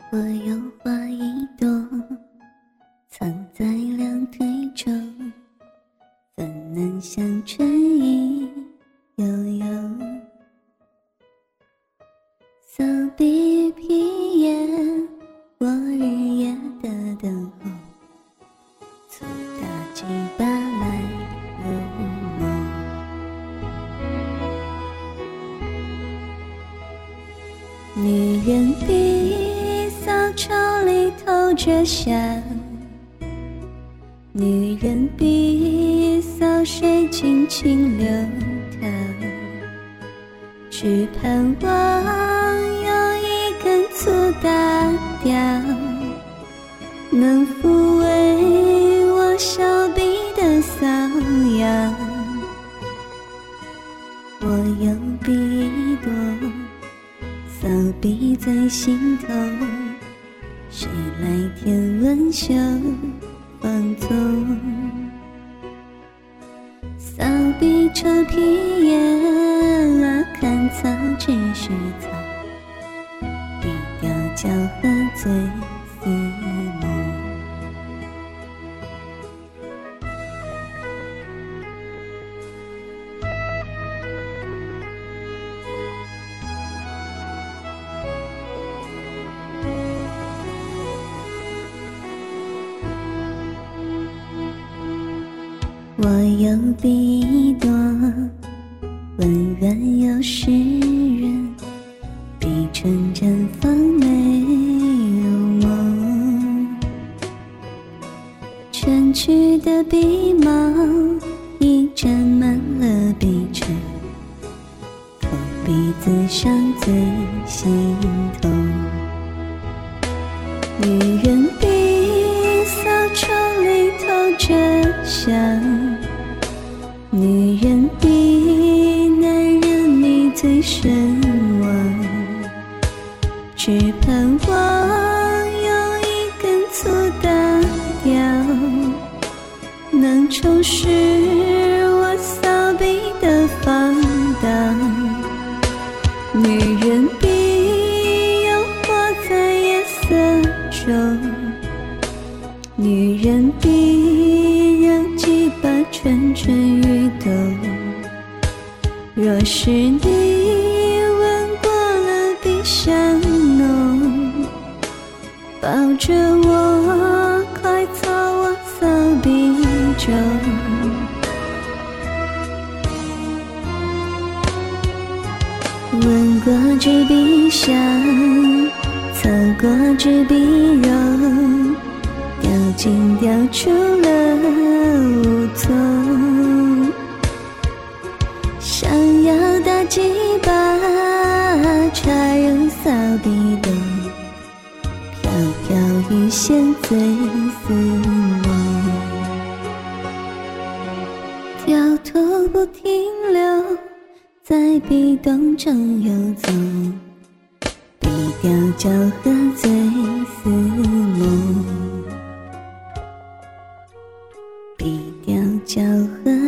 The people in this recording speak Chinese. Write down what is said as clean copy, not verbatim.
我有花一朵，藏在两腿中，粉嫩像春意悠悠。扫笔披烟，我日夜的等候，粗大几把来入梦。女人碧扫帚里透着香，女人碧扫水轻轻流淌，只盼望有一根粗大雕，能抚慰我手臂的瘙痒。我有笔一朵，扫笔最心头，谁来填文袖放纵？扫笔抽皮叶，拉看草只是草，笔调交合最似梦。我有笔一朵，温软又湿润，笔唇绽放美如梦。蜷曲的鼻毛已沾满了笔唇，口鼻子上最心痛。女人笔扫帚里透着香，女人比男人你最深望，只盼望有一根粗大雕，能充实我扫笔的放荡。女人比诱惑在夜色中，女人比让几把蠢蠢欲动。若是你闻过了笔香浓，抱着我快走我扫笔中。闻过纸笔香，凑过纸笔柔，掉进掉出了无踪。想要打几把插入扫笔洞，飘飘欲仙醉似梦。掉头不停留，在笔洞中游走，笔调交合最似梦，笔调交合